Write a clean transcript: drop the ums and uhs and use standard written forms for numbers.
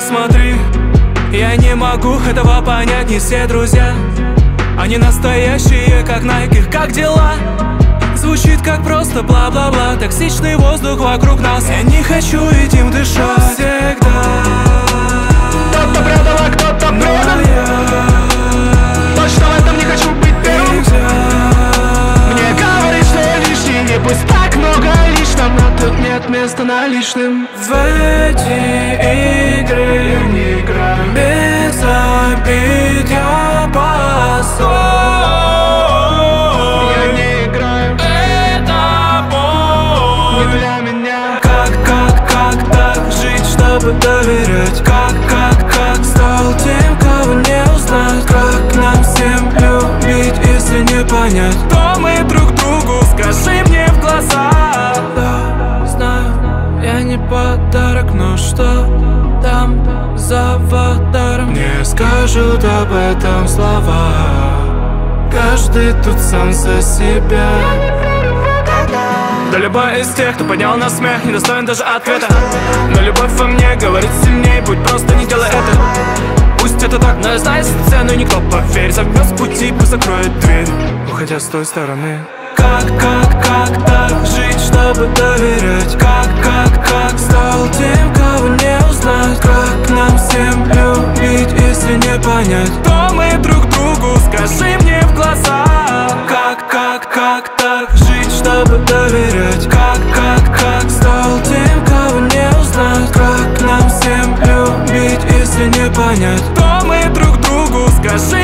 посмотри. Я не могу этого понять, не все друзья. Они настоящие, как Nike, как дела? Звучит как просто бла-бла-бла. Токсичный воздух вокруг нас. Я не хочу этим дышать всегда. Кто-то предал, а кто-то предан. Точно в этом не хочу быть первым. Мне говорит, что я лишний, и пусть так много лишнего, но тут нет места наличным. В эти игры Я не играю. без обид я пасу. Я не играю. Это боль. Не для меня. Как так жить, чтобы доверять? Как стал тем, кого не узнать? Как нам всем любить, если не понять, кто мы друг другу? Скажи мне в глаза. Да, знаю, я не подарок, но что там за водором? Не скажут об этом слова. Каждый тут сам за себя. Да любой из тех, кто поднял на смех, не достоин даже ответа. Но любовь во мне говорит сильней, будь просто не делай это. Пусть это так, но я знаю цену, и никто, поверь, замет с пути, пусть закроет дверь, уходя с той стороны. Как так жить, чтобы доверять? Как стал тем, кого не узнать? Как нам всем любить, если не понять, кто мы друг другу? Скажи мне в глаза. Как так жить, чтобы доверять? Как стал тем, кого не узнать? Как нам всем любить, если не понять, кто мы друг другу? Скажи